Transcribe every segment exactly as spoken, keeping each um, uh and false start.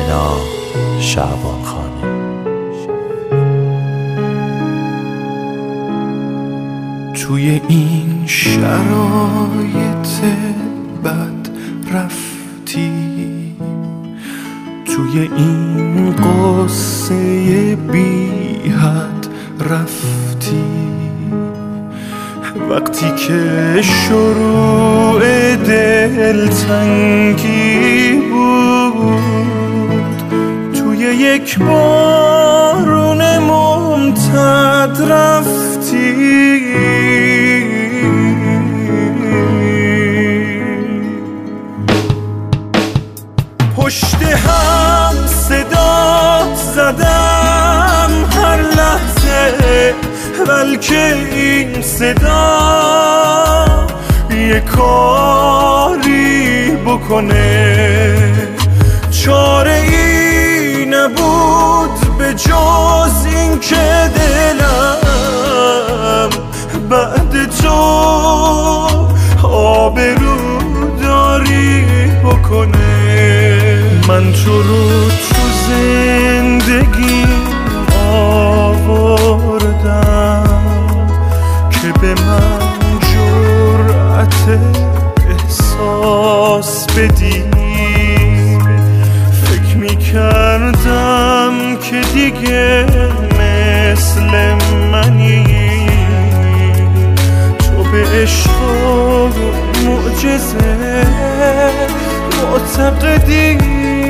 سینا شعبان خانی. توی این شرایط بد رفتی، توی این قصه بی حد رفتی، وقتی که شروع دلتنگی بود، توی یک بارون ممتد رفتی، پشت هم صدات زدم هر لحظه، بلکه این صدا یه کاری بکنه. چاره ای نبود به جز این که دلم بعد تو آبروداری بکنه. من تو رو تو زندگیم آوردم که به من جرأت احساس بدی. فکر میکردم که دیگه مثل منی، تو به عشق و معجزه معتقدی.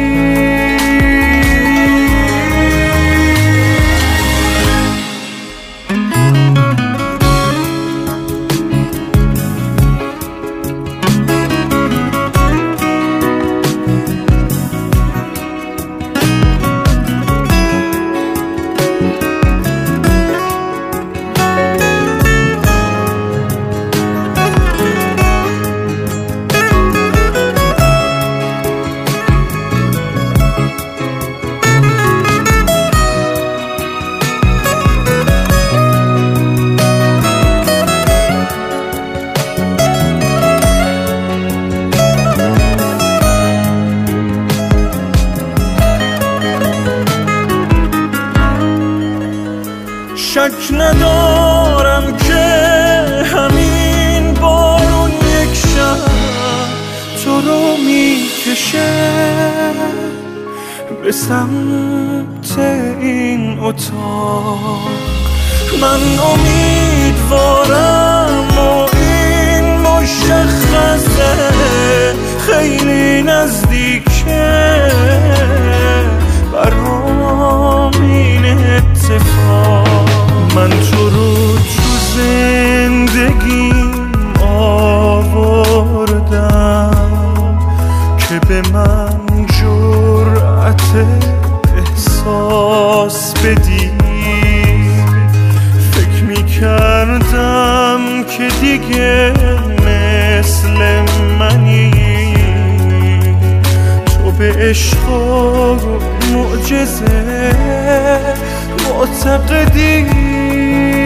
شک ندارم که همین بارون یک شب تو رو میکشه به سمت این اتاق. من امیدوارم و این مشخصه خیلی نزدیکه برام این اتفاق. من تو رو تو زندگیم آوردم که به من جرأت احساس بدی. فکر میکردم که دیگه مثل منی، تو به عشق و معجزه معتقدی.